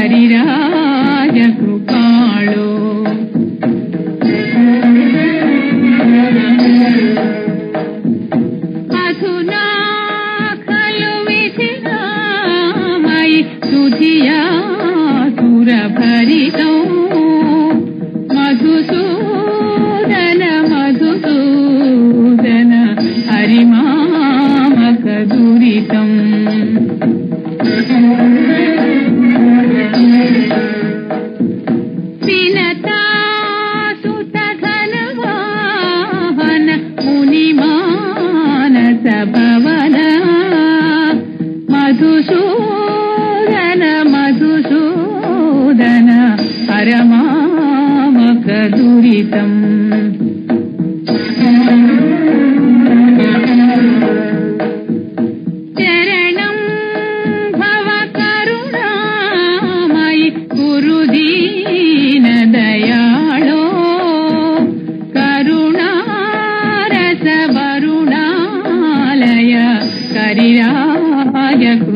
करिराज कृपालो अधुना खलु विधिनामयि सुधिया सुरभरितौ मधुसूदन मधुसूदन हरिमामक दुरितम् विनता सुतधनवाहन मुनिमानस भवन मधुसूदन मधुसूदन परमामक दुरितम् चरणं भव करुणामयि गुरुदीन दयाळो करुणारस वरुणालय करिराज